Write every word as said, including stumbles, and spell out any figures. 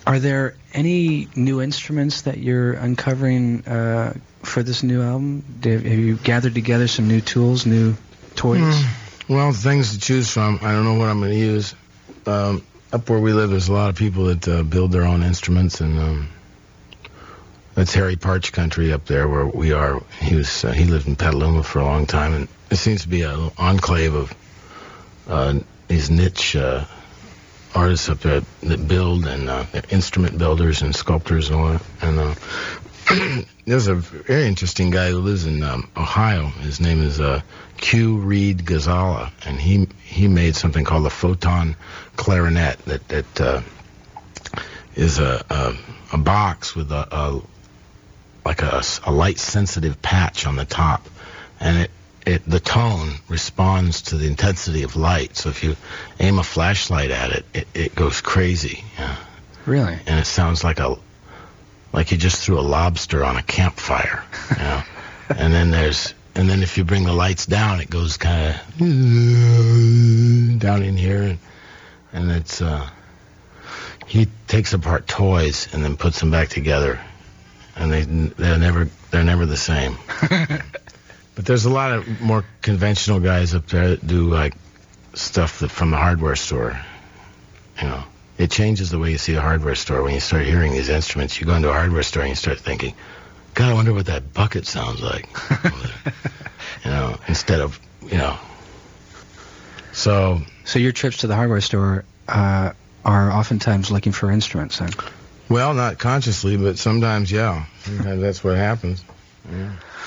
Are there any new instruments that you're uncovering uh, for this new album? Have you gathered together some new tools, new toys? Mm, well, things to choose from. I don't know what I'm going to use. Um, up where we live, there's a lot of people that uh, build their own instruments, and um, that's Harry Parch country up there where we are. He was uh, he lived in Petaluma for a long time, and it seems to be an enclave of uh, these niche uh, artists up there that build, and uh, instrument builders and sculptors and all that. And uh, there's a very interesting guy who lives in um, Ohio. His name is uh, Q. Reed Ghazala, and he he made something called the Photon Clarinet that that uh, is a, a a box with a, a like a, a light sensitive patch on the top, and it. It, the tone responds to the intensity of light. So if you aim a flashlight at it, it, it goes crazy. Yeah. Really? And it sounds like a like you just threw a lobster on a campfire. You know? And then there's and then if you bring the lights down, it goes kind of down in here, and and it's uh, he takes apart toys and then puts them back together, and they they're never they're never the same. But there's a lot of more conventional guys up there that do like stuff that from the hardware store. You know, it changes the way you see a hardware store when you start hearing these instruments. You go into a hardware store and you start thinking, God, I wonder what that bucket sounds like. You know, instead of, you know. So. So your trips to the hardware store uh, are oftentimes looking for instruments, then? Well, not consciously, but sometimes, yeah. Sometimes that's what happens. Yeah.